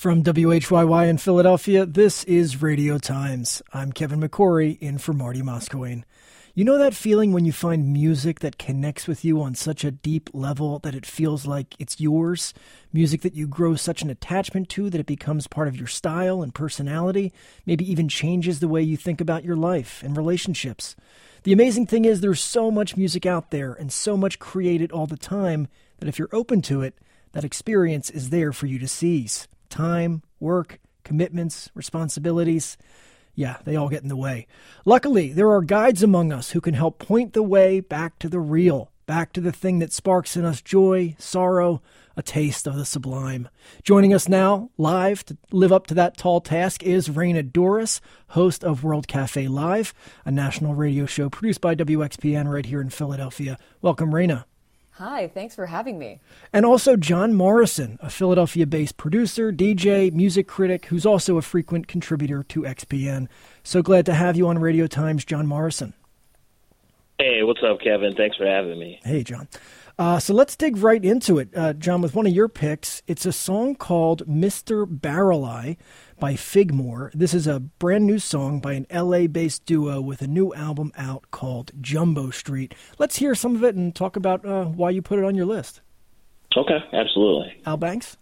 From WHYY in Philadelphia, this is Radio Times. I'm Kevin McCory, in for Marty Moskowine. You know that feeling when you find music that connects with you on such a deep level that it feels like it's yours? Music that you grow such an attachment to that it becomes part of your style and personality, maybe even changes the way you think about your life and relationships. The amazing thing is there's so much music out there and so much created all the time that if you're open to it, that experience is there for you to seize. Time, work, commitments, responsibilities. Yeah, they all get in the way. Luckily, there are guides among us who can help point the way back to the real, back to the thing that sparks in us joy, sorrow, a taste of the sublime. Joining us now, live, to live up to that tall task is Raina Douris, host of World Cafe Live, a national radio show produced by WXPN right here in Philadelphia. Welcome, Raina. Hi, thanks for having me. And also John Morrison, a Philadelphia-based producer, DJ, music critic, who's also a frequent contributor to XPN. So glad to have you on Radio Times, John Morrison. Hey, what's up, Kevin? Thanks for having me. Hey, John. So let's dig right into it, John, with one of your picks. It's a song called Mr. Barrel-Eye by Figmore. This is a brand new song by an LA-based duo with a new album out called Jumbo Street. Let's hear some of it and talk about why you put it on your list. Okay, absolutely. Al Banks?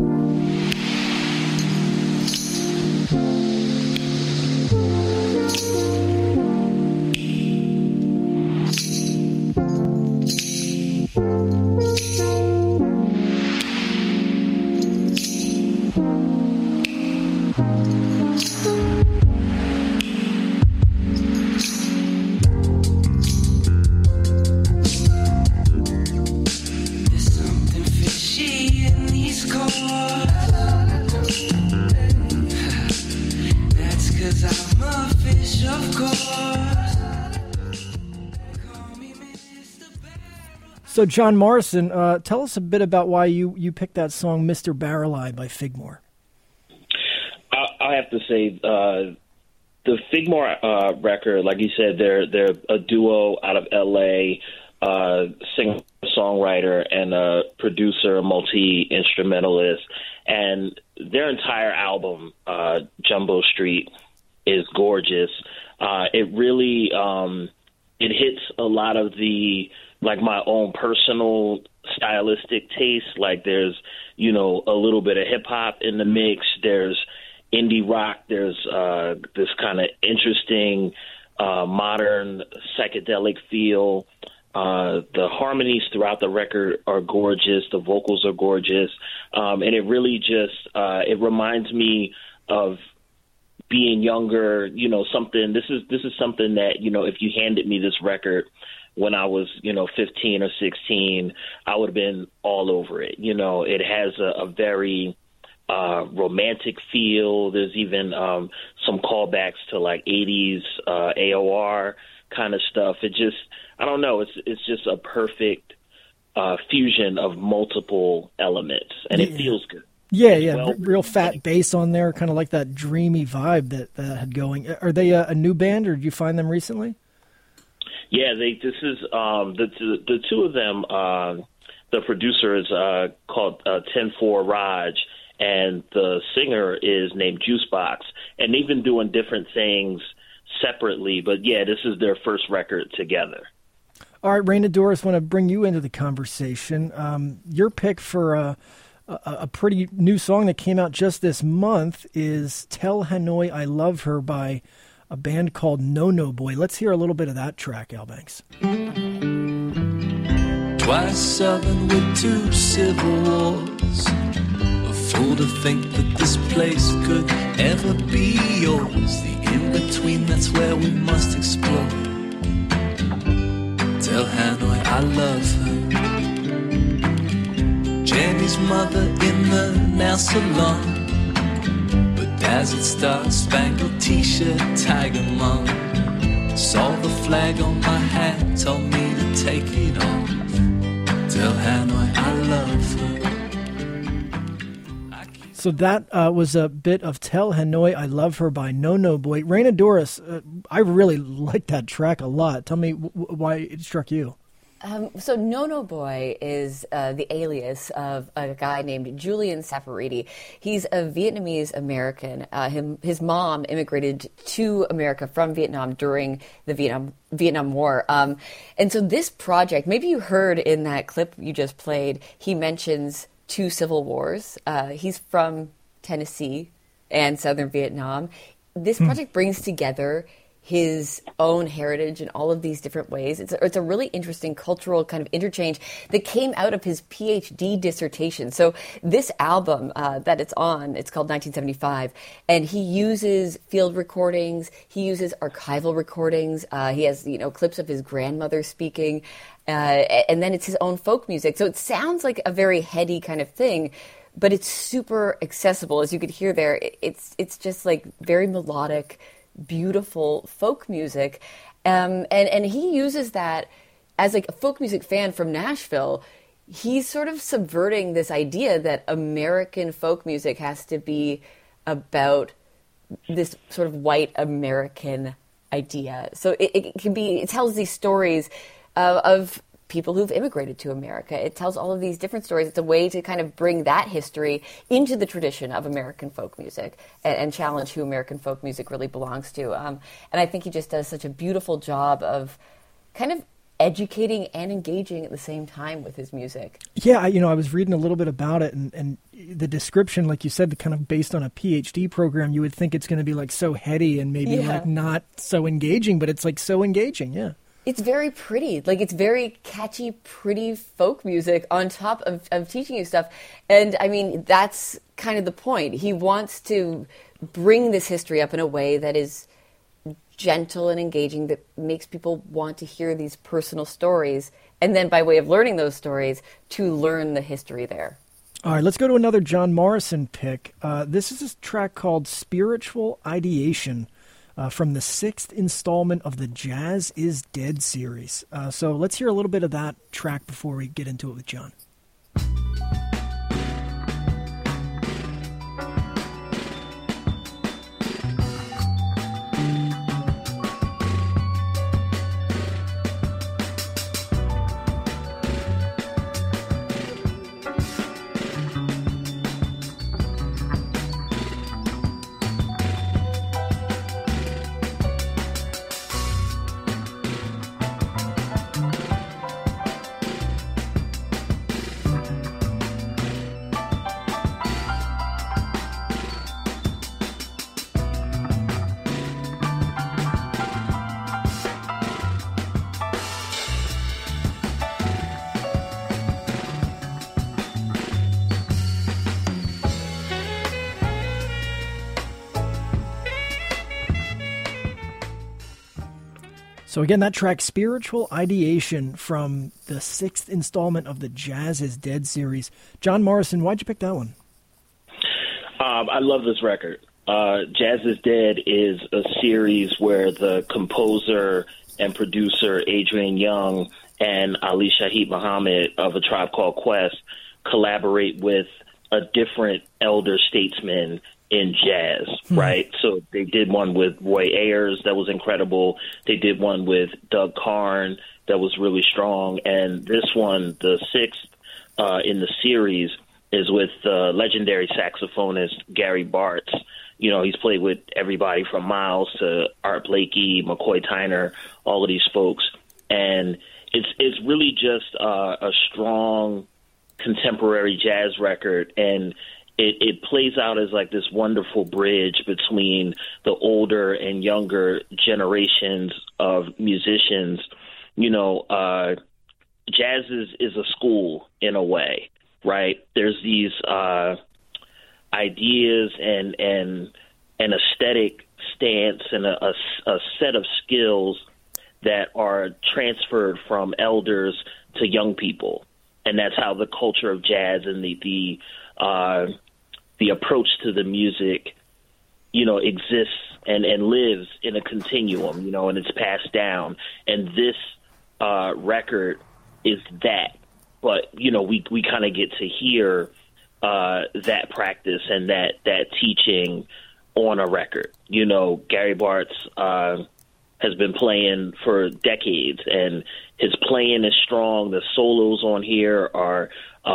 So, John Morrison, tell us a bit about why you picked that song, Mr. Barrel-Eye by Figmore. I have to say, the Figmore record, like you said, they're a duo out of L.A., singer-songwriter and a producer, multi-instrumentalist, and their entire album, Jumbo Street, is gorgeous. It really it hits a lot of the my own personal stylistic taste. Like there's, a little bit of hip hop in the mix. There's indie rock. There's this kind of interesting modern psychedelic feel. The harmonies throughout the record are gorgeous. The vocals are gorgeous. And it really just, it reminds me of being younger, something. This is something that, if you handed me this record when I was, 15 or 16, I would have been all over it. It has a very romantic feel. There's even some callbacks to 80s AOR kind of stuff. It just, I don't know, it's just a perfect fusion of multiple elements, and it feels good. Yeah, real fat bass on there, kind of like that dreamy vibe that had going. Are they a new band, or did you find them recently? Yeah, this is the two of them. The producer is called 10-4 Raj, and the singer is named Juicebox, and they've been doing different things separately. But yeah, this is their first record together. All right, Raina Douris, want to bring you into the conversation. Your pick for a pretty new song that came out just this month is Tell Hanoi I Love Her by a band called No No Boy. Let's hear a little bit of that track, Al Banks. Twice Southern with two civil wars. A fool to think that this place could ever be yours. The in-between, that's where we must explore. Tell Hanoi I love her. Jenny's mother in the nail salon. Dazzled star, spangled t-shirt, tiger mom. Saw the flag on my hat, told me to take it off. Tell Hanoi I love her. So that was a bit of Tell Hanoi I Love Her by No No Boy. Raina Douris, I really like that track a lot. Tell me why it struck you. So Nono Boy is the alias of a guy named Julian Safaridi. He's a Vietnamese American. His mom immigrated to America from Vietnam during the Vietnam War. And so this project, maybe you heard in that clip you just played, he mentions 2 civil wars. He's from Tennessee and Southern Vietnam. This project brings together his own heritage in all of these different ways. It's a really interesting cultural kind of interchange that came out of his PhD dissertation. So this album that it's on, it's called 1975, and he uses field recordings, he uses archival recordings, he has clips of his grandmother speaking, and then it's his own folk music. So it sounds like a very heady kind of thing, but it's super accessible. As you could hear there, it's just like very melodic, beautiful folk music, and he uses that as like a folk music fan from Nashville. He's sort of subverting this idea that American folk music has to be about this sort of white American idea. So it tells these stories of people who've immigrated to America. It tells all of these different stories. It's a way to kind of bring that history into the tradition of American folk music and challenge who American folk music really belongs to. And I think he just does such a beautiful job of kind of educating and engaging at the same time with his music. Yeah, I was reading a little bit about it, and the description, like you said, the kind of based on a PhD program, you would think it's going to be like so heady and maybe like not so engaging, but it's like so engaging, yeah. It's very pretty. Like, it's very catchy, pretty folk music on top of teaching you stuff. And, I mean, that's kind of the point. He wants to bring this history up in a way that is gentle and engaging, that makes people want to hear these personal stories. And then, by way of learning those stories, to learn the history there. All right, let's go to another John Morrison pick. This is a track called Spiritual Ideation. From the 6th installment of the Jazz is Dead series. So let's hear a little bit of that track before we get into it with John. So again, that track, Spiritual Ideation, from the 6th installment of the Jazz is Dead series. John Morrison, why'd you pick that one? I love this record. Jazz is Dead is a series where the composer and producer Adrian Young and Ali Shaheed Muhammad of A Tribe Called Quest collaborate with a different elder statesman in jazz, right? So they did one with Roy Ayers that was incredible. They did one with Doug Karn that was really strong. And this one, the 6th in the series, is with legendary saxophonist Gary Bartz. He's played with everybody from Miles to Art Blakey, McCoy Tyner, all of these folks. And it's really just a strong contemporary jazz record, and it plays out as like this wonderful bridge between the older and younger generations of musicians. Jazz is a school in a way, right? There's these ideas and an aesthetic stance and a set of skills that are transferred from elders to young people. And that's how the culture of jazz and the approach to the music, exists and lives in a continuum, and it's passed down. And this record is that. But, we kind of get to hear that practice and that teaching on a record. Gary Bartz has been playing for decades, and his playing is strong. The solos on here are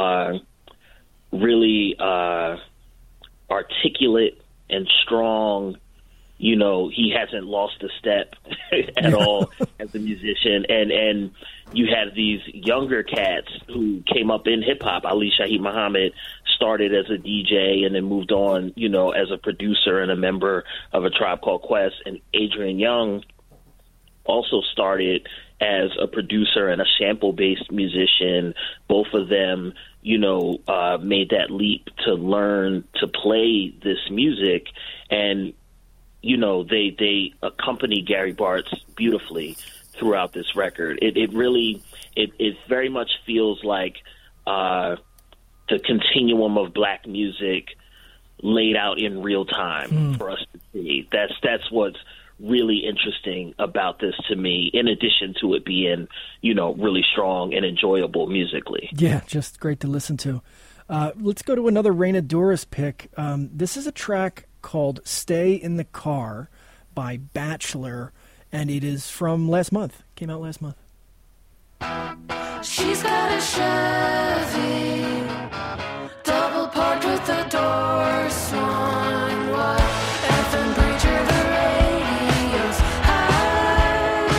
really articulate and strong. You know, he hasn't lost a step at all as a musician. And you have these younger cats who came up in hip-hop. Ali Shaheed Muhammad started as a DJ and then moved on, you know, as a producer and a member of A Tribe Called Quest. And Adrian Young also started as a producer and a sample-based musician. Both of them, you know, made that leap to learn to play this music. And you know, they accompany Gary Bartz beautifully throughout this record. It really very much feels like the continuum of black music laid out in real time for us to see. That's what's really interesting about this to me, in addition to it being, you know, really strong and enjoyable musically. Yeah, just great to listen to. Let's go to another Reina Douris pick. This is a track called Stay in the Car by Bachelor, and it is from last month. Came out last month. She's got a Chevy, double parked with the door swung wide. FM preacher, the radio's high.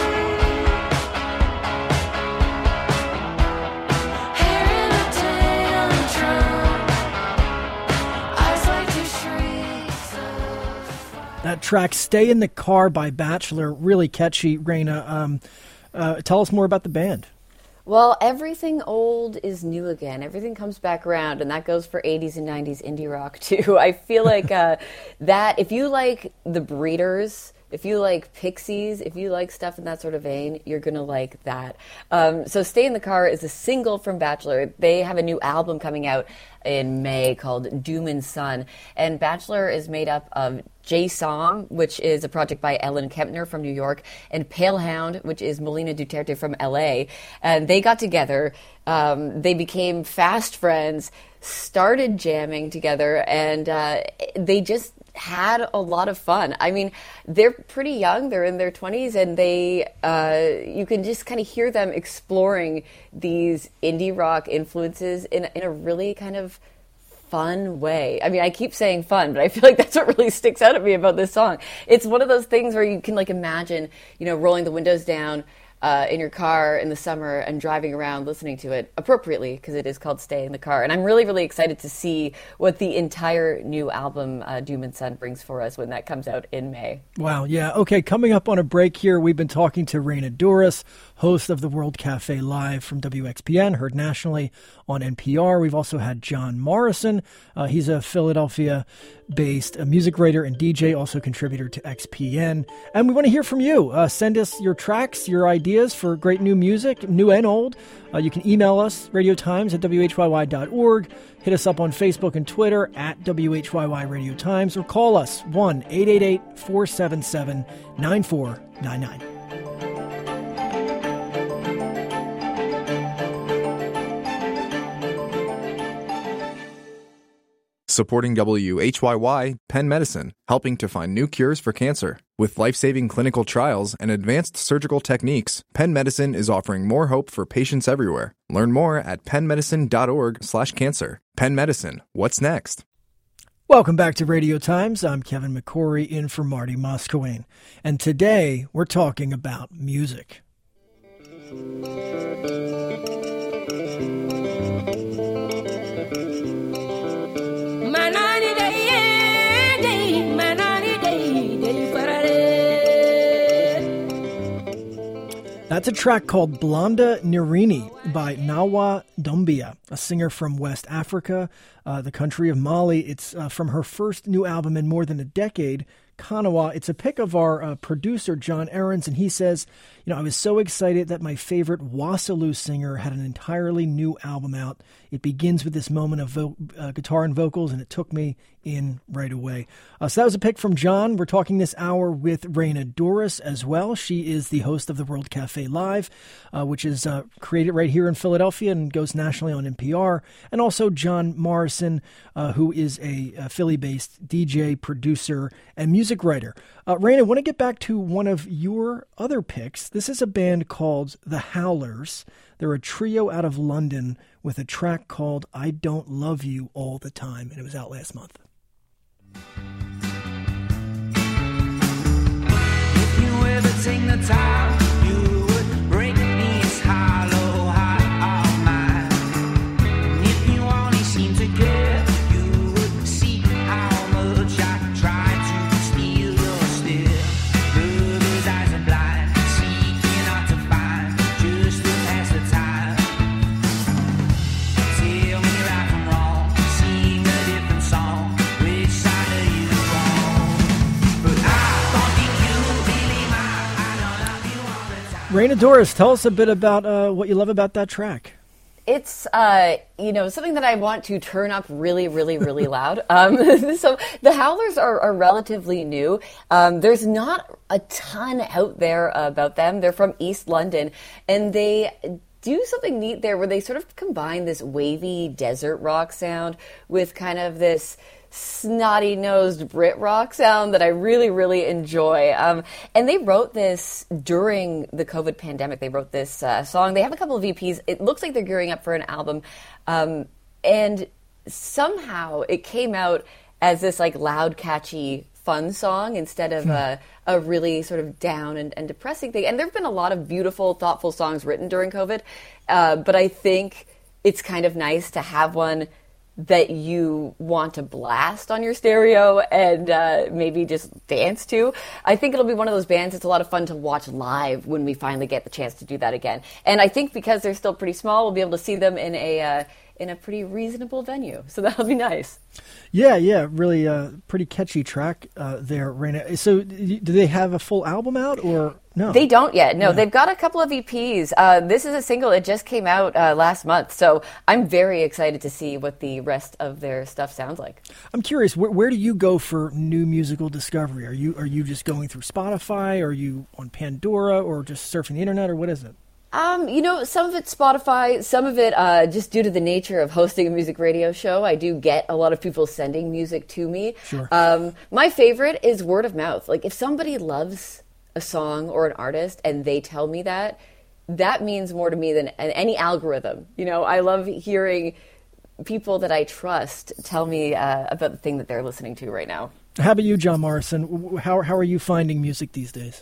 Hair in a tantrum, eyes like two shrieks of fire. That track, Stay in the Car by Bachelor, really catchy, Reina. Tell us more about the band. Well, everything old is new again. Everything comes back around, and that goes for 80s and 90s indie rock, too. I feel like that, if you like The Breeders, if you like Pixies, if you like stuff in that sort of vein, you're going to like that. So Stay in the Car is a single from Bachelor. They have a new album coming out in May called Doom and Son. And Bachelor is made up of Jay Song, which is a project by Ellen Kempner from New York, and Pale Hound, which is Melina Duterte from LA. And they got together. They became fast friends, started jamming together, and they just had a lot of fun. I mean, they're pretty young. They're in their 20s, and they you can just kind of hear them exploring these indie rock influences in a really kind of fun way. I mean, I keep saying fun, but I feel like that's what really sticks out at me about this song. It's one of those things where you can like imagine, you know, rolling the windows down in your car in the summer and driving around listening to it appropriately, because it is called Stay in the Car. And I'm really, really excited to see what the entire new album, Doom and Son, brings for us when that comes out in May. Wow, yeah. Okay, coming up on a break here, we've been talking to Reina Douris, host of the World Cafe Live from WXPN, heard nationally on NPR. We've also had John Morrison. He's a Philadelphia-based music writer and DJ, also contributor to XPN. And we want to hear from you. Send us your tracks, your ideas for great new music, new and old. You can email us, radiotimes@whyy.org. Hit us up on Facebook and Twitter @WHYY Radio Times, or call us 1-888-477-9499. Supporting WHYY, Penn Medicine, helping to find new cures for cancer. With life-saving clinical trials and advanced surgical techniques, Penn Medicine is offering more hope for patients everywhere. Learn more at pennmedicine.org/cancer. Penn Medicine, what's next? Welcome back to Radio Times. I'm Kevin McCory in for Marty Moskowayne. And today we're talking about music. That's a track called Blonda Nirini by Nawa Doumbia, a singer from West Africa, the country of Mali. It's from her first new album in more than a decade, Kanawa. It's a pick of our producer, John Ahrens, and he says, you know, I was so excited that my favorite Wasalu singer had an entirely new album out. It begins with this moment of guitar and vocals, and it took me in right away. So that was a pick from John. We're talking this hour with Reina Douris as well. She is the host of the World Cafe Live, which is created right here in Philadelphia and goes nationally on NPR. And also John Morrison, who is a Philly-based DJ, producer, and music music writer. Raina, I want to get back to one of your other picks. This is a band called The Howlers. They're a trio out of London with a track called I Don't Love You All the Time, and it was out last month. If you ever take the time, you would break me as hollow heart of mine. And if you only seem to care, you would see how much I try to steal your stare. Lover's eyes are blind, seeking out to find just to pass the time. Tell me right from wrong, sing a different song. Which side are you on? But I don't think you really mind. I don't love you all the time. Raina Doris, tell us a bit about what you love about that track. It's, something that I want to turn up really, really, really loud. So the Howlers are relatively new. There's not a ton out there about them. They're from East London, and they do something neat there where they sort of combine this wavy desert rock sound with kind of this snotty-nosed Brit rock sound that I really, really enjoy. And they wrote this during the COVID pandemic. They wrote this song. They have a couple of EPs. It looks like they're gearing up for an album. And somehow it came out as this like loud, catchy, fun song instead of a really sort of down and depressing thing. And there have been a lot of beautiful, thoughtful songs written during COVID. But I think it's kind of nice to have one that you want to blast on your stereo and maybe just dance to. I think it'll be one of those bands it's a lot of fun to watch live when we finally get the chance to do that again. And I think because they're still pretty small, we'll be able to see them in a pretty reasonable venue. So that'll be nice. Yeah, really pretty catchy track there, Raina. So do they have a full album out or no? They don't yet. No, they've got a couple of EPs. This is a single. It just came out last month. So I'm very excited to see what the rest of their stuff sounds like. I'm curious, where do you go for new musical discovery? Are you just going through Spotify? Are you on Pandora or just surfing the internet, or what is it? Some of it's Spotify, some of it just due to the nature of hosting a music radio show. I do get a lot of people sending music to me. Sure. My favorite is word of mouth. Like if somebody loves a song or an artist and they tell me that means more to me than any algorithm. I love hearing people that I trust tell me about the thing that they're listening to right now. How about you, John Morrison? How are you finding music these days?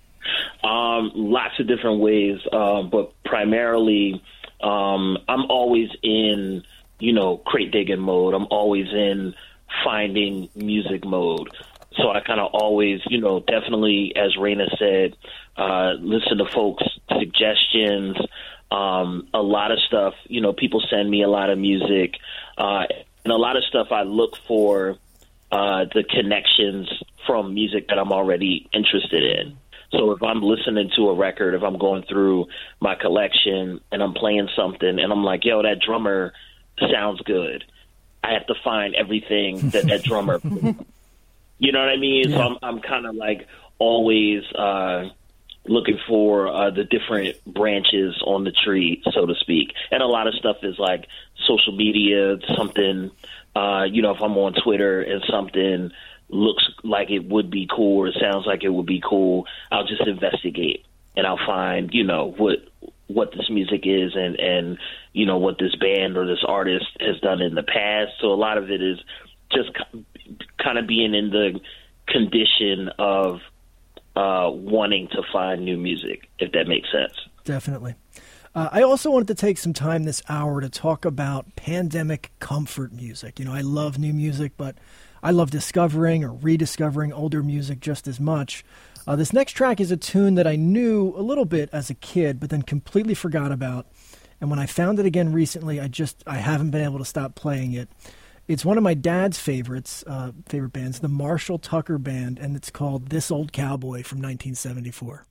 Lots of different ways, but primarily I'm always in, crate digging mode. I'm always in finding music mode. So I kind of always, definitely, as Raina said, listen to folks' suggestions. A lot of stuff, people send me a lot of music, and a lot of stuff I look for the connections from music that I'm already interested in. So if I'm listening to a record, if I'm going through my collection and I'm playing something and I'm like, yo, that drummer sounds good, I have to find everything that drummer, you know what I mean? Yeah. So I'm kind of like always looking for the different branches on the tree, so to speak. And a lot of stuff is like social media, something, if I'm on Twitter and something looks like it would be cool or it sounds like it would be cool, I'll just investigate and I'll find, what this music is and what this band or this artist has done in the past. So a lot of it is just kind of being in the condition of wanting to find new music, if that makes sense. Definitely. I also wanted to take some time this hour to talk about pandemic comfort music. I love new music, but I love discovering or rediscovering older music just as much. This next track is a tune that I knew a little bit as a kid, but then completely forgot about. And when I found it again recently, I haven't been able to stop playing it. It's one of my dad's favorite bands, the Marshall Tucker Band, and it's called This Old Cowboy from 1974.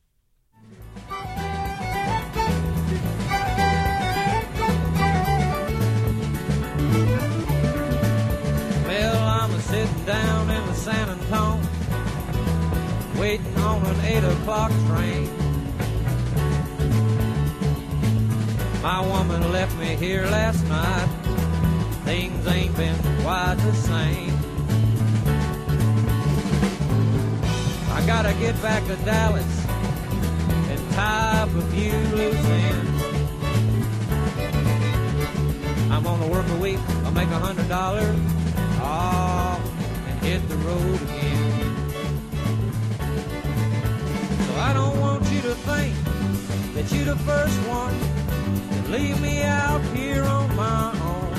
Sitting down in the San Antonio, waiting on an 8 o'clock train. My woman left me here last night. Things ain't been quite the same. gotta get back to Dallas and tie up a few loose ends. I'm on a work a week, I'll make $100, and hit the road again. So I don't want you to think that you're the first one to leave me out here on my own.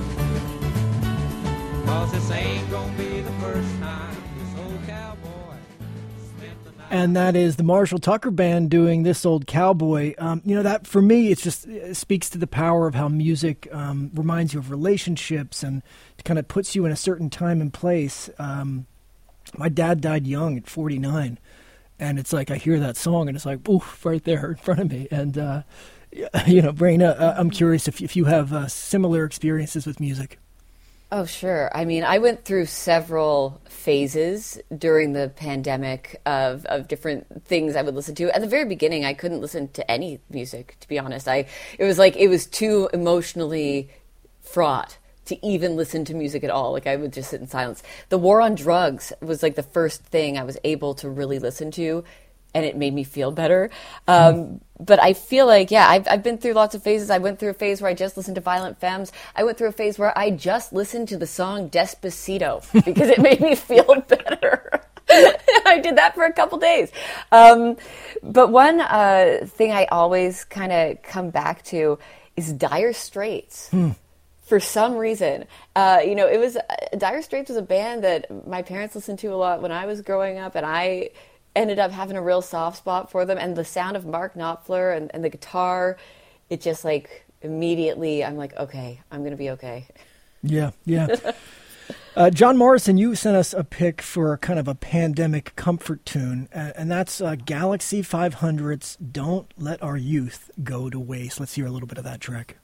'Cause this ain't gonna be the first time this old cowboy spent the night. And that is the Marshall Tucker Band doing This Old Cowboy. That for me, it speaks to the power of how music reminds you of relationships and kind of puts you in a certain time and place. My dad died young at 49, and it's like I hear that song and it's like, oof, right there in front of me. And, Braina, I'm curious if you have similar experiences with music. Oh, sure. I mean, I went through several phases during the pandemic of different things I would listen to. At the very beginning, I couldn't listen to any music, to be honest. It was too emotionally fraught to even listen to music at all. Like, I would just sit in silence. The war on drugs was like the first thing I was able to really listen to, and it made me feel better. But I feel like, I've been through lots of phases. I went through a phase where I just listened to Violent Femmes. I went through a phase where I just listened to the song Despacito because it made me feel better. I did that for a couple days. But one thing I always kind of come back to is Dire Straits. For some reason, Dire Straits was a band that my parents listened to a lot when I was growing up, and I ended up having a real soft spot for them. And the sound of Mark Knopfler and the guitar, it just like immediately, I'm like, okay, I'm going to be okay. Yeah. John Morrison, you sent us a pick for kind of a pandemic comfort tune, and that's Galaxy 500's Don't Let Our Youth Go to Waste. Let's hear a little bit of that track.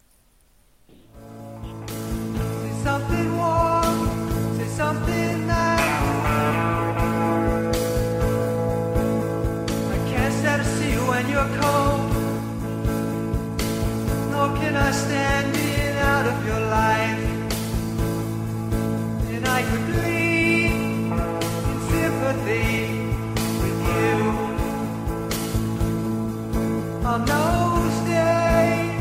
Say something warm, say something nice. I can't stand to see you when you're cold. Nor can I stand being out of your life. And I could bleed in sympathy with you on those days.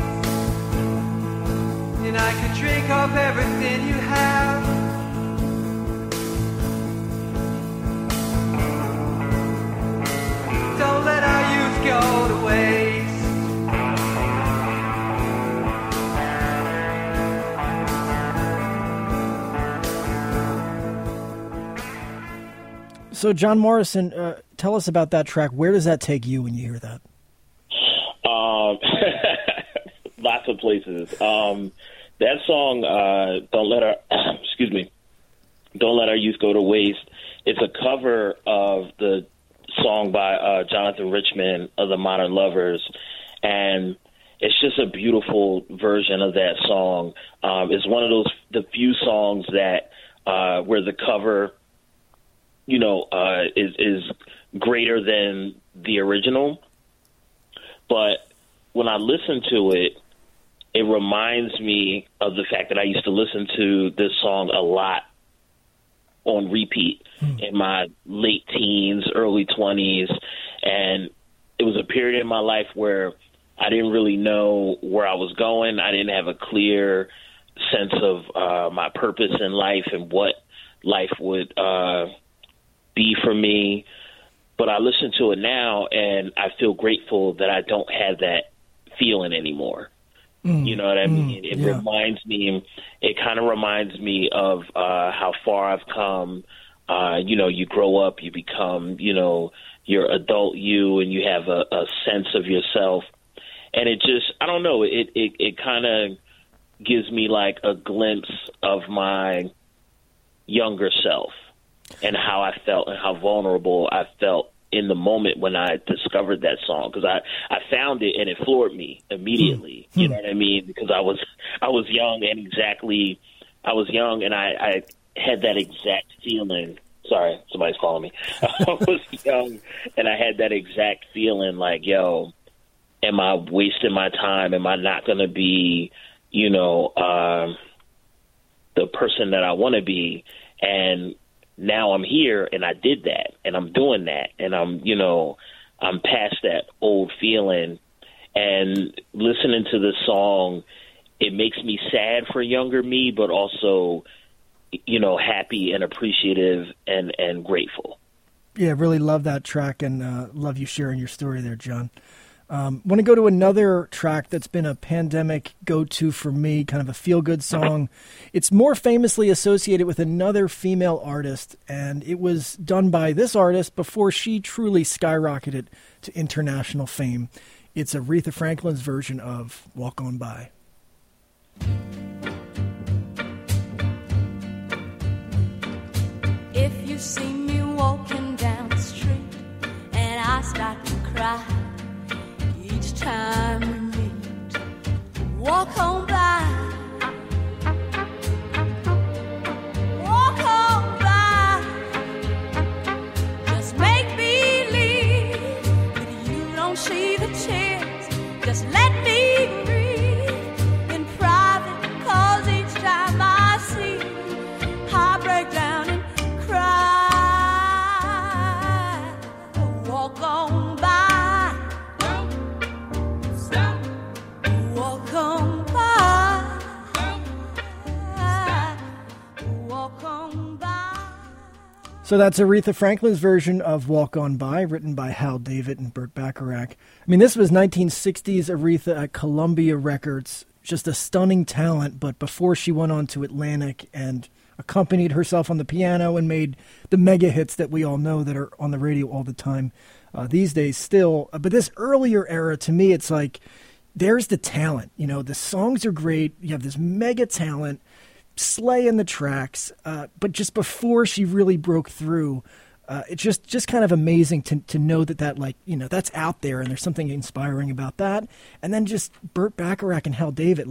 And I could drink up everything you have. Don't let our youth go to waste. So, John Morrison, tell us about that track. Where does that take you when you hear that? Lots of places. That song, Don't Let Our Youth Go to Waste. It's a cover of the song by Jonathan Richman of the Modern Lovers, and it's just a beautiful version of that song. It's one of the few songs that where the cover, is greater than the original. But when I listen to it, it reminds me of the fact that I used to listen to this song a lot on repeat in my late teens, early 20s. And it was a period in my life where I didn't really know where I was going. I didn't have a clear sense of my purpose in life and what life would be for me. But I listen to it now, and I feel grateful that I don't have that feeling anymore. You know what I mean? It reminds me, it kind of reminds me of how far I've come. You grow up, you become, your adult you, and you have a sense of yourself. And it just, I don't know, it kind of gives me like a glimpse of my younger self and how I felt and how vulnerable I felt in the moment when I discovered that song, because I found it and it floored me immediately. You know what I mean? Because I was young and I had that exact feeling. Sorry, somebody's calling me. I was young and I had that exact feeling like, yo, am I wasting my time? Am I not going to be, the person that I want to be? And now I'm here and I did that and I'm doing that and I'm past that old feeling. And listening to the song, it makes me sad for younger me, but also, happy and appreciative and grateful. Yeah, really love that track and love you sharing your story there, John. Want to go to another track that's been a pandemic go-to for me, kind of a feel-good song. It's more famously associated with another female artist, and it was done by this artist before she truly skyrocketed to international fame. It's Aretha Franklin's version of Walk On By. If you see me walking down the street and I start to cry each time we meet, walk on by. Walk on by. Just make believe that you don't see the tears. Just let me breathe in private, 'cause each time I see you, I break down and cry. Walk on by. Don't stop. Walk on by. Walk on by. So that's Aretha Franklin's version of Walk On By, written by Hal David and Burt Bacharach. I mean, this was 1960s Aretha at Columbia Records, just a stunning talent, but before she went on to Atlantic and accompanied herself on the piano and made the mega hits that we all know that are on the radio all the time these days still. But this earlier era, to me, it's like, there's the talent. The songs are great. You have this mega talent, slaying the tracks. But just before she really broke through, it's just kind of amazing to know that that's out there and there's something inspiring about that. And then just Burt Bacharach and Hal David,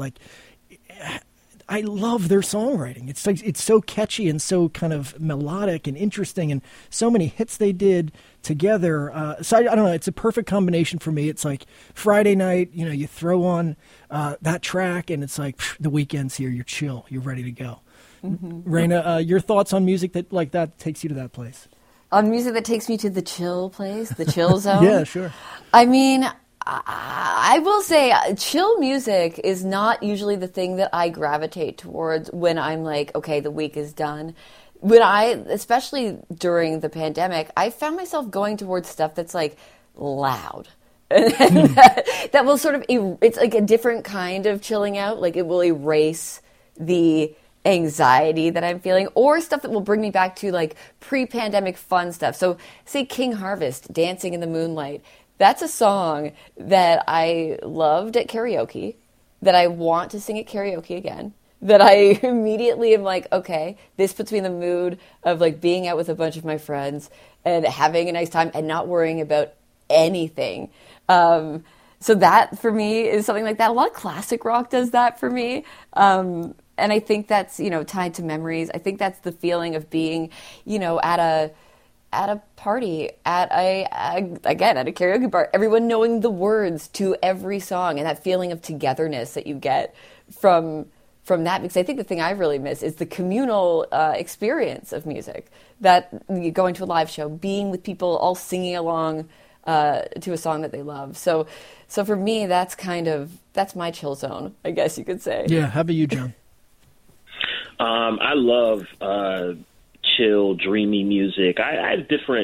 I love their songwriting. It's so catchy and so kind of melodic and interesting, and so many hits they did together. So I don't know. It's a perfect combination for me. It's like Friday night, you throw on that track, and it's like the weekend's here. You're chill. You're ready to go. Mm-hmm. Raina, your thoughts on music that takes you to that place? On music that takes me to the chill place, the chill zone? Yeah, sure. I mean, I will say chill music is not usually the thing that I gravitate towards when I'm like, okay, the week is done. Especially during the pandemic, I found myself going towards stuff that's like loud. that will sort of, it's like a different kind of chilling out. Like it will erase the anxiety that I'm feeling, or stuff that will bring me back to like pre-pandemic fun stuff. So say King Harvest, Dancing in the Moonlight. That's a song that I loved at karaoke, that I want to sing at karaoke again, that I immediately am like, okay, this puts me in the mood of like being out with a bunch of my friends and having a nice time and not worrying about anything. So that for me is something like that. A lot of classic rock does that for me. And I think that's, tied to memories. I think that's the feeling of being, at a party, at a karaoke bar, everyone knowing the words to every song, and that feeling of togetherness that you get from that. Because I think the thing I really miss is the communal experience of music, that going to a live show, being with people, all singing along to a song that they love. So for me, that's my chill zone, I guess you could say. Yeah. How about you, John? I love chill, dreamy music. I have different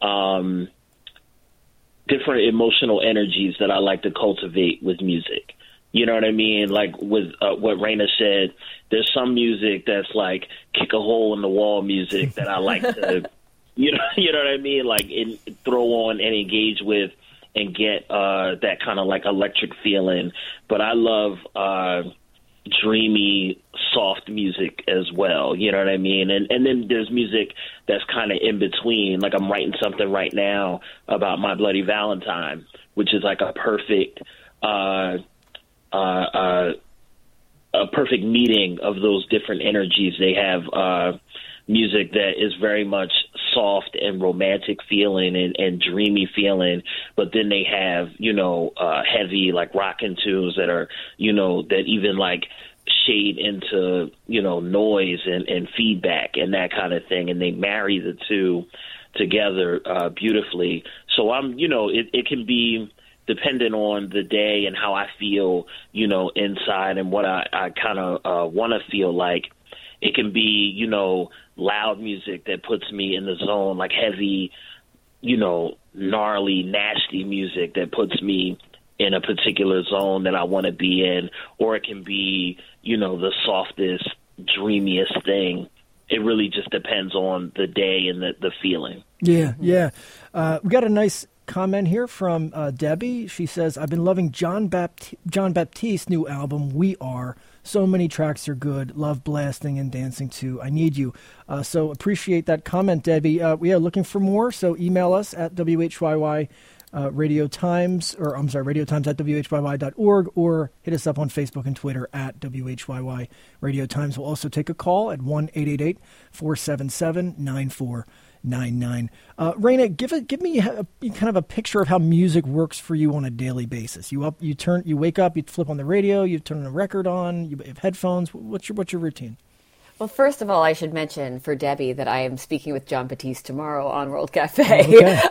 emotional energies that I like to cultivate with music. You know what I mean? Like with what Raina said, there's some music that's like kick a hole in the wall music that I like to, you know what I mean? Like throw on and engage with and get that kind of like electric feeling. But I love dreamy, soft music as well. You know what I mean? And then there's music that's kind of in between. Like I'm writing something right now about My Bloody Valentine, which is like a perfect meeting of those different energies. They have music that is very much soft and romantic feeling and dreamy feeling, but then they have, heavy like rockin' tunes that are, that even like shade into, noise and feedback and that kind of thing. And they marry the two together beautifully. So it can be dependent on the day and how I feel, inside and what I kind of want to feel like. It can be, loud music that puts me in the zone, like heavy, gnarly, nasty music that puts me in a particular zone that I want to be in, or it can be, the softest, dreamiest thing. It really just depends on the day and the feeling. Yeah. We got a nice comment here from Debbie. She says, I've been loving John Baptiste's new album, We Are. So many tracks are good. Love blasting and dancing to I Need You. So appreciate that comment, Debbie. We are looking for more, so email us at WHYY Radio Times, radiotimes at WHYY.org, or hit us up on Facebook and Twitter at WHYY Radio Times. We'll also take a call at 1-888-477-9499. Raina, give me kind of a picture of how music works for you on a daily basis. You wake up, you flip on the radio, you turn the record on, you have headphones. What's your routine? Well, first of all, I should mention for Debbie that I am speaking with Jon Batiste tomorrow on World Cafe. Okay.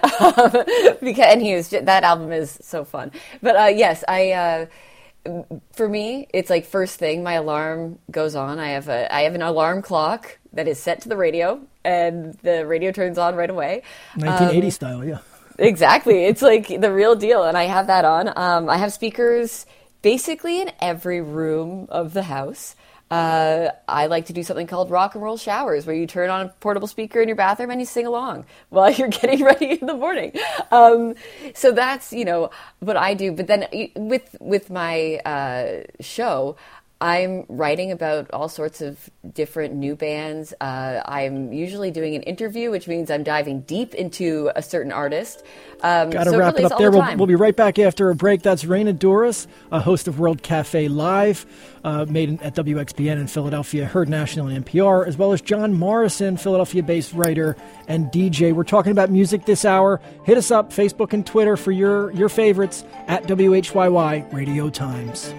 That album is so fun. But yes, for me, it's like first thing, my alarm goes on. I have an alarm clock that is set to the radio, and the radio turns on right away. 1980 style, yeah. Exactly. It's like the real deal, and I have that on. I have speakers basically in every room of the house. I like to do something called rock and roll showers, where you turn on a portable speaker in your bathroom and you sing along while you're getting ready in the morning. So that's, what I do. But then with my show, I'm writing about all sorts of different new bands. I'm usually doing an interview, which means I'm diving deep into a certain artist. Got to wrap it up there. We'll be right back after a break. That's Raina Douris, a host of World Cafe Live, made at WXPN in Philadelphia, heard nationally on NPR, as well as John Morrison, Philadelphia-based writer and DJ. We're talking about music this hour. Hit us up, Facebook and Twitter, for your favorites at WHYY Radio Times.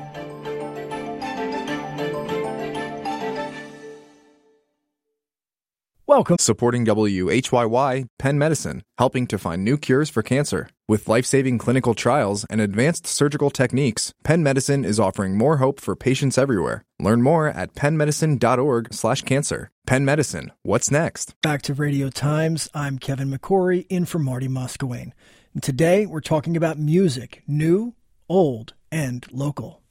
Welcome. Supporting WHYY, Penn Medicine, helping to find new cures for cancer. With life-saving clinical trials and advanced surgical techniques, Penn Medicine is offering more hope for patients everywhere. Learn more at pennmedicine.org/cancer. Penn Medicine, what's next? Back to Radio Times. I'm Kevin McCory, in for Marty Moskowayne. And today we're talking about music, new, old, and local.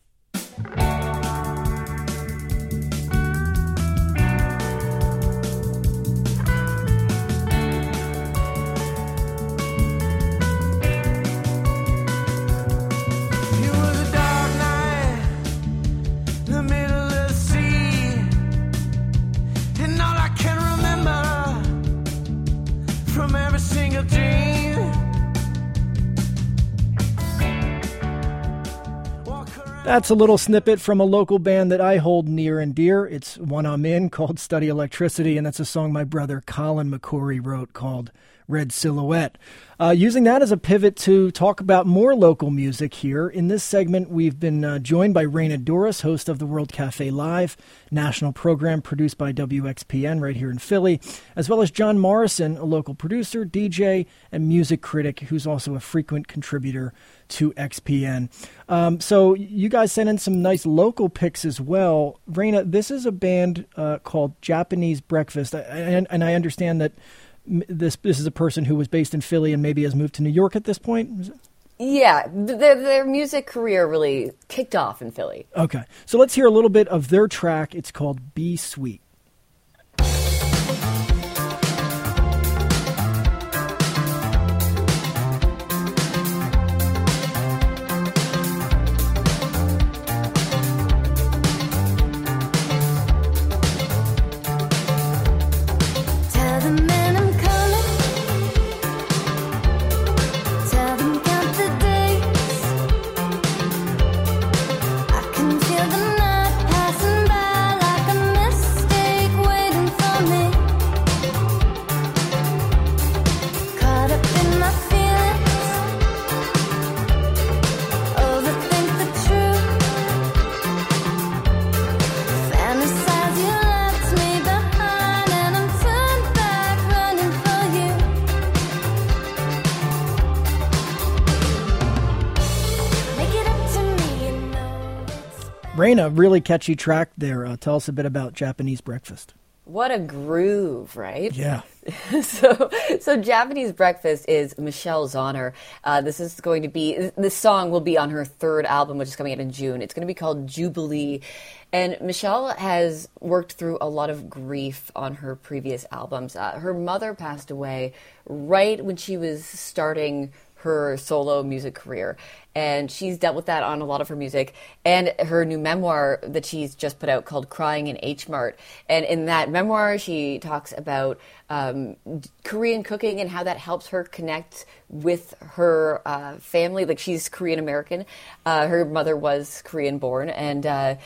That's a little snippet from a local band that I hold near and dear. It's one I'm in, called Study Electricity, and that's a song my brother Colin McCory wrote called Red Silhouette. Using that as a pivot to talk about more local music here. In this segment, we've been joined by Raina Douris, host of the World Cafe Live, national program produced by WXPN right here in Philly, as well as John Morrison, a local producer, DJ, and music critic who's also a frequent contributor to XPN. So you guys sent in some nice local picks as well. Raina, this is a band called Japanese Breakfast, and I understand that this is a person who was based in Philly and maybe has moved to New York at this point? Yeah, their music career really kicked off in Philly. Okay, so let's hear a little bit of their track. It's called Be Sweet. Feel the night passing by like a mist. Raina, really catchy track there. Tell us a bit about Japanese Breakfast. What a groove, right? Yeah. So Japanese Breakfast is Michelle Zauner. This song will be on her third album, which is coming out in June. It's going to be called Jubilee. And Michelle has worked through a lot of grief on her previous albums. Her mother passed away right when she was starting her solo music career. And she's dealt with that on a lot of her music. And her new memoir that she's just put out called Crying in H Mart. And in that memoir, she talks about Korean cooking and how that helps her connect with her family. Like, she's Korean American. Her mother was Korean born. And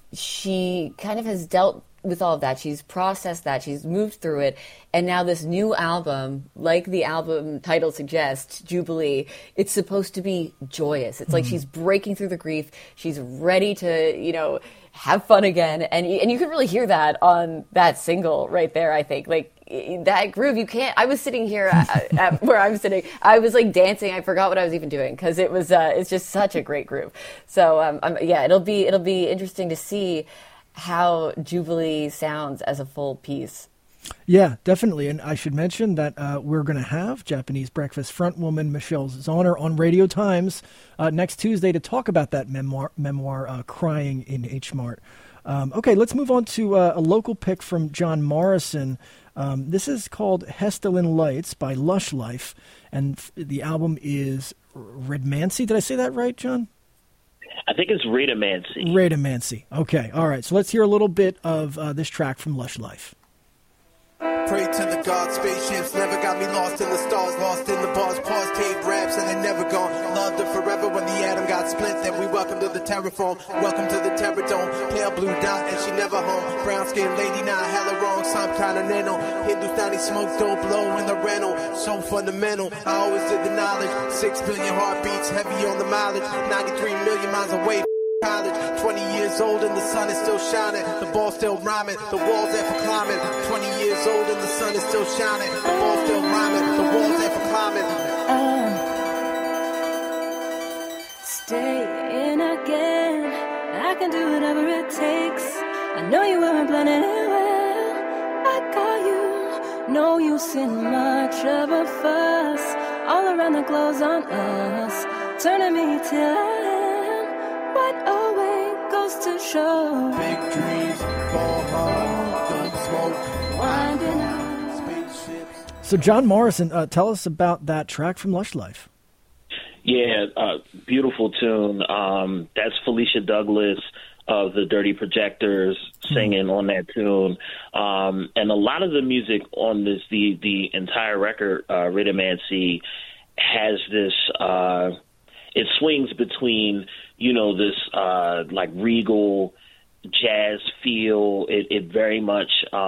she kind of has dealt with all of that. She's processed that. She's moved through it. And now this new album, like the album title suggests, Jubilee, it's supposed to be joyous. It's like she's breaking through the grief. She's ready to, have fun again. And you can really hear that on that single right there, I think. Like, that groove, you can't. I was sitting here at where I'm sitting. I was like dancing. I forgot what I was even doing because it was. It's just such a great groove. So it'll be interesting to see how Jubilee sounds as a full piece. Yeah, definitely. And I should mention that we're going to have Japanese Breakfast frontwoman Michelle Zauner on Radio Times next Tuesday to talk about that memoir Crying in H Mart. Okay, let's move on to a local pick from John Morrison. This is called Hestelin Lights by Lush Life, and the album is Redmancy. Did I say that right, John? I think it's Radamancy. Radamancy. Okay, all right. So let's hear a little bit of this track from Lush Life. Pray to the gods, spaceships never got me lost in the stars, lost in the bars, pause tape raps, and they never gone. Loved her forever when the atom got split. Then we welcome to the terraform, welcome to the terror dome. Pale blue dot, and she never home. Brown skinned lady, not hella wrong, some continental. Hindustani smoke don't blow in the rental. So fundamental, I always did the knowledge. 6 billion heartbeats, heavy on the mileage. 93 million miles away. College, 20 years old and the sun is still shining. The ball's still rhyming, the wall's there for climbing. 20 years old and the sun is still shining. The ball's still rhyming, the wall's there for climbing. Stay in again. I can do whatever it takes. I know you weren't planning it well. I got you. No use in much of a fuss. All around the globe's on us. Turning me till I what away goes to show. Big dreams, ball hard, don't smoke. Winding up. Spaceships. So John Morrison, tell us about that track from Lush Life. Yeah, beautiful tune. That's Felicia Douglas of the Dirty Projectors singing on that tune. And a lot of the music on this, the entire record, Radamancy, has this, it swings between, this like regal jazz feel. It very much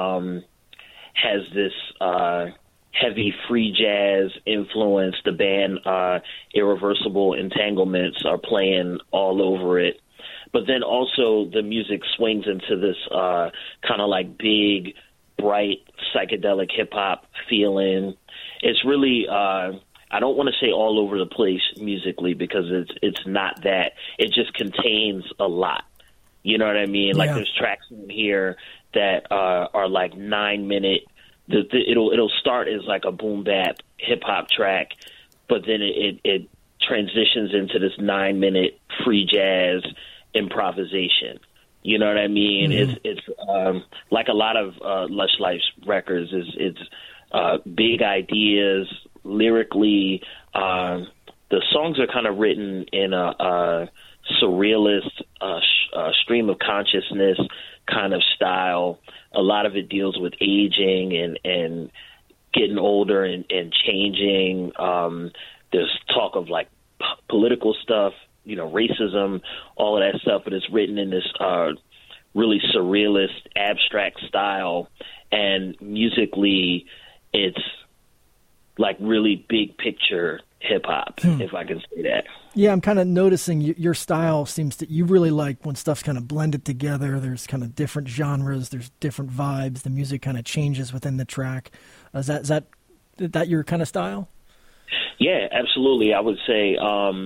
has this heavy free jazz influence. The band Irreversible Entanglements are playing all over it. But then also the music swings into this kind of like big, bright, psychedelic hip-hop feeling. It's really... I don't want to say all over the place musically because it's not that. It just contains a lot. You know what I mean? Like there's tracks in here that are like 9-minute. It'll start as like a boom bap hip hop track, but then it transitions into this 9-minute free jazz improvisation. You know what I mean? Mm-hmm. It's like a lot of Lush Life's records. It's big ideas. Lyrically, the songs are kind of written in a surrealist stream of consciousness kind of style. A lot of it deals with aging and getting older and changing. There's talk of like political stuff, racism, all of that stuff, but it's written in this really surrealist, abstract style. And musically, it's like really big picture hip hop, if I can say that. Yeah, I'm kind of noticing your style seems to, you really like when stuff's kind of blended together. There's kind of different genres, there's different vibes. The music kind of changes within the track. Is that your kind of style? Yeah, absolutely. I would say,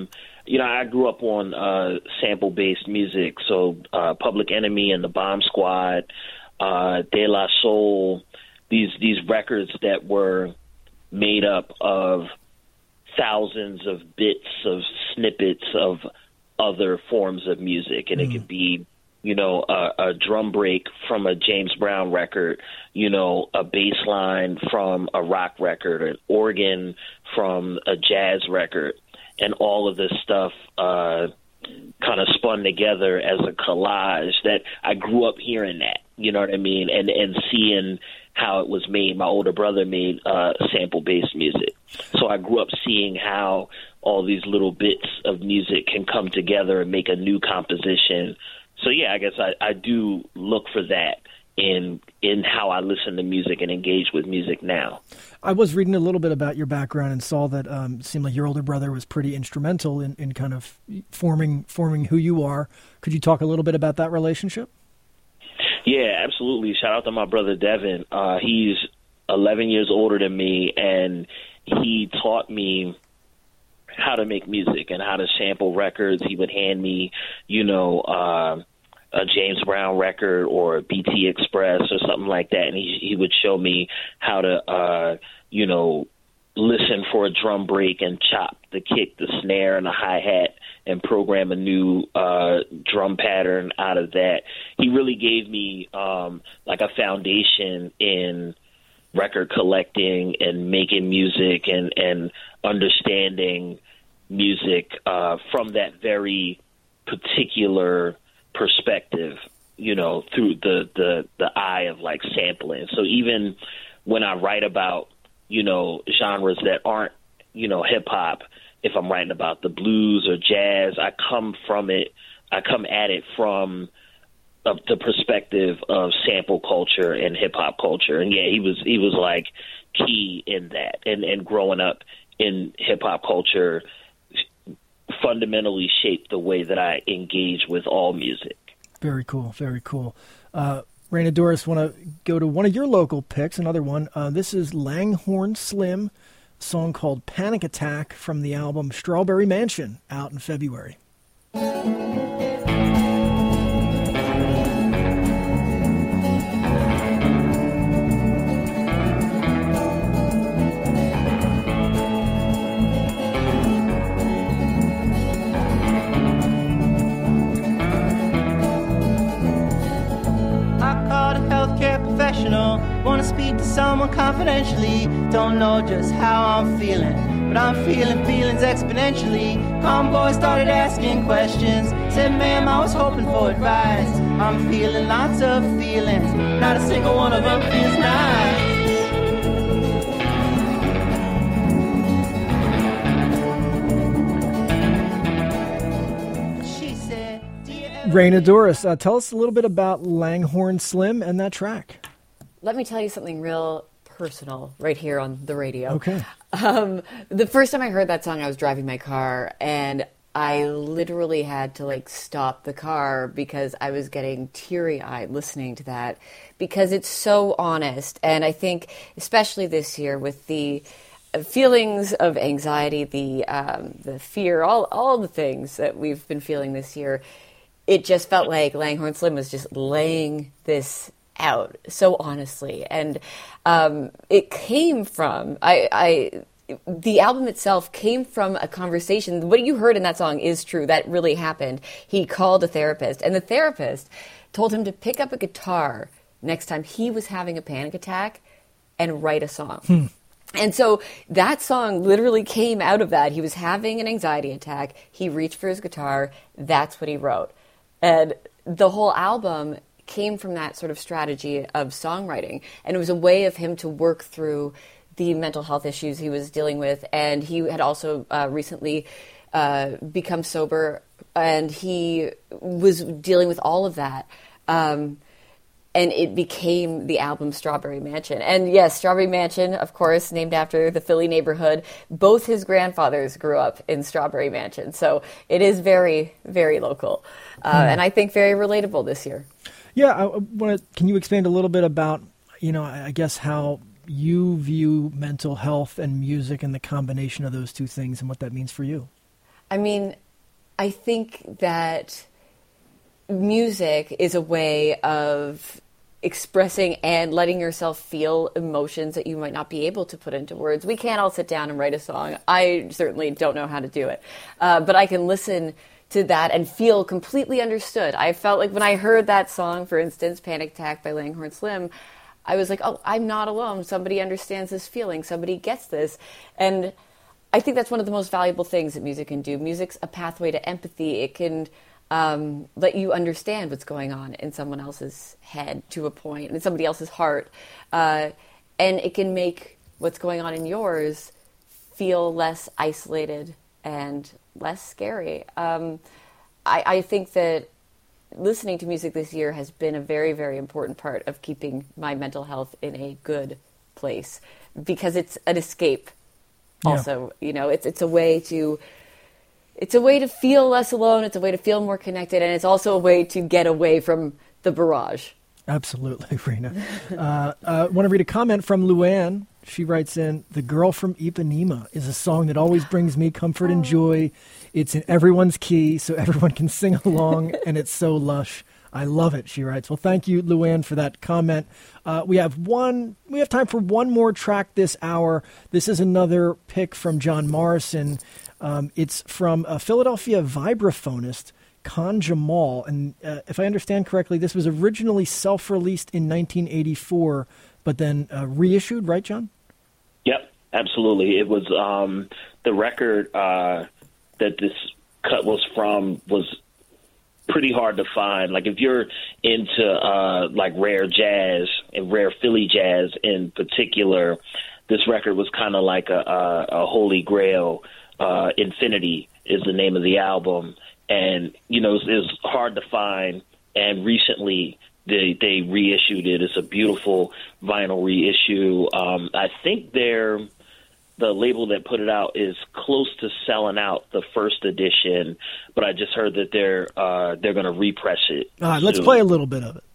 I grew up on sample-based music, so Public Enemy and the Bomb Squad, De La Soul, these records that were made up of thousands of bits of snippets of other forms of music, and it could be, a drum break from a James Brown record, a bass line from a rock record, an organ from a jazz record, and all of this stuff kind of spun together as a collage that I grew up hearing that, you know what I mean, and seeing how it was made. My older brother made sample-based music. So I grew up seeing how all these little bits of music can come together and make a new composition. So, yeah, I guess I do look for that in how I listen to music and engage with music now. I was reading a little bit about your background and saw that it seemed like your older brother was pretty instrumental in kind of forming who you are. Could you talk a little bit about that relationship? Yeah, absolutely. Shout out to my brother Devin. He's 11 years older than me, and he taught me how to make music and how to sample records. He would hand me, a James Brown record or a BT Express or something like that, and he would show me how to, listen for a drum break and chop the kick, the snare, and the hi-hat and program a new drum pattern out of that. He really gave me like a foundation in record collecting and making music and understanding music from that very particular perspective, through the eye of like sampling. So even when I write about, genres that aren't, hip hop, if I'm writing about the blues or jazz, I come at it from the perspective of sample culture and hip hop culture. And yeah, he was like key in that, and growing up in hip hop culture fundamentally shaped the way that I engage with all music. Very cool. Very cool. Raina Doris, want to go to one of your local picks, another one. This is Langhorne Slim, a song called Panic Attack from the album Strawberry Mansion, out in February. Want to speak to someone confidentially. Don't know just how I'm feeling, but I'm feeling feelings exponentially. Homeboy started asking questions. Said, ma'am, I was hoping for advice. I'm feeling lots of feelings. Not a single one of them feels nice. She said, Raina Doris, tell us a little bit about Langhorne Slim and that track. Let me tell you something real personal right here on the radio. Okay. The first time I heard that song, I was driving my car, and I literally had to stop the car because I was getting teary-eyed listening to that, because it's so honest. And I think especially this year with the feelings of anxiety, the fear, all the things that we've been feeling this year, it just felt like Langhorne Slim was just laying this out so honestly. And it came from the album itself came from a conversation. What you heard in that song is true. That really happened. He called a therapist, and the therapist told him to pick up a guitar next time he was having a panic attack and write a song. And so that song literally came out of that. He was having an anxiety attack. He reached for his guitar. That's what he wrote. And the whole album came from that sort of strategy of songwriting. And it was a way of him to work through the mental health issues he was dealing with. And he had also recently become sober, and he was dealing with all of that. And it became the album Strawberry Mansion. And yes, Strawberry Mansion, of course, named after the Philly neighborhood. Both his grandfathers grew up in Strawberry Mansion. So it is very, very local. And I think very relatable this year. Yeah, can you expand a little bit about, I guess how you view mental health and music and the combination of those two things and what that means for you? I mean, I think that music is a way of expressing and letting yourself feel emotions that you might not be able to put into words. We can't all sit down and write a song. I certainly don't know how to do it. But I can listen to that and feel completely understood. I felt like when I heard that song, for instance, Panic Attack by Langhorne Slim, I was like, oh, I'm not alone. Somebody understands this feeling. Somebody gets this. And I think that's one of the most valuable things that music can do. Music's a pathway to empathy. It can let you understand what's going on in someone else's head to a point, and in somebody else's heart. And it can make what's going on in yours feel less isolated and less scary. I think that listening to music this year has been a very, very important part of keeping my mental health in a good place, because it's an escape. Yeah. Also, it's a way to feel less alone. It's a way to feel more connected, and it's also a way to get away from the barrage. Absolutely, Rena. I want to read a comment from Luann. She writes in, "The Girl from Ipanema is a song that always brings me comfort and joy. It's in everyone's key, so everyone can sing along, and it's so lush. I love it," she writes. Well, thank you, Luann, for that comment. We have time for one more track this hour. This is another pick from John Morrison. It's from a Philadelphia vibraphonist, Khan Jamal. And if I understand correctly, this was originally self-released in 1984, but then reissued, right, John? Yep, absolutely. It was the record that this cut was from was pretty hard to find. Like, if you're into like rare jazz and rare Philly jazz in particular, this record was kind of like a holy grail. Infinity is the name of the album, and it's hard to find. And recently, they reissued it. It's a beautiful vinyl reissue. I think the label that put it out is close to selling out the first edition, but I just heard that they're going to repress it. All right, let's play a little bit of it.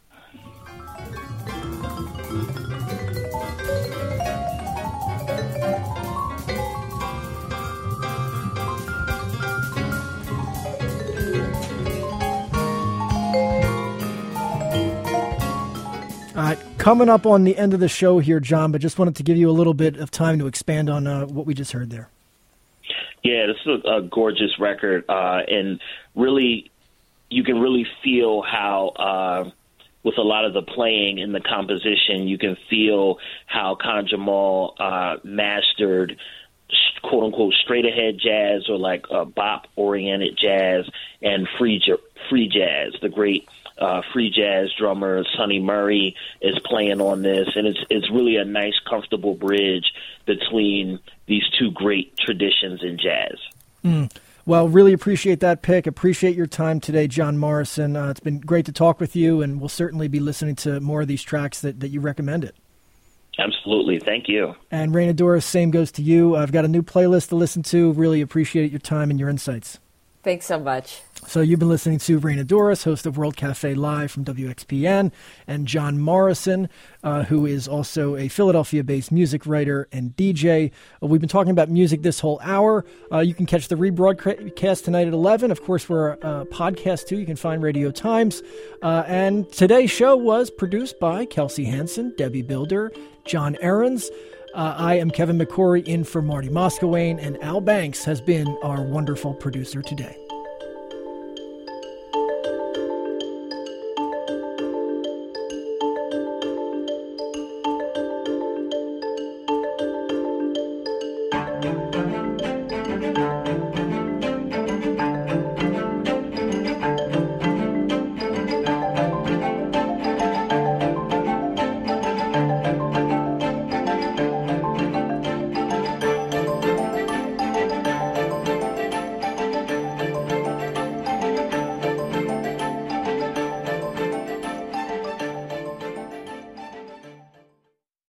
Coming up on the end of the show here, John, but just wanted to give you a little bit of time to expand on what we just heard there. Yeah, this is a gorgeous record, and really, you can really feel how, with a lot of the playing and the composition, you can feel how Khan Jamal mastered quote-unquote straight-ahead jazz, or like bop-oriented jazz, and free jazz. The great free jazz drummer Sonny Murray is playing on this, and it's really a nice, comfortable bridge between these two great traditions in jazz. Well, really appreciate that pick. Appreciate your time today, John Morrison. It's been great to talk with you, and we'll certainly be listening to more of these tracks that you recommended. Absolutely. Thank you. And Raina Doris, same goes to you. I've got a new playlist to listen to. Really appreciate your time and your insights. Thanks so much. So you've been listening to Raina Doris, host of World Cafe Live from WXPN, and John Morrison, who is also a Philadelphia-based music writer and DJ. We've been talking about music this whole hour. You can catch the rebroadcast tonight at 11. Of course, we're a podcast, too. You can find Radio Times. And today's show was produced by Kelsey Hansen, Debbie Builder, John Ahrens. I am Kevin McCory in for Marty Moskowayne, and Al Banks has been our wonderful producer today.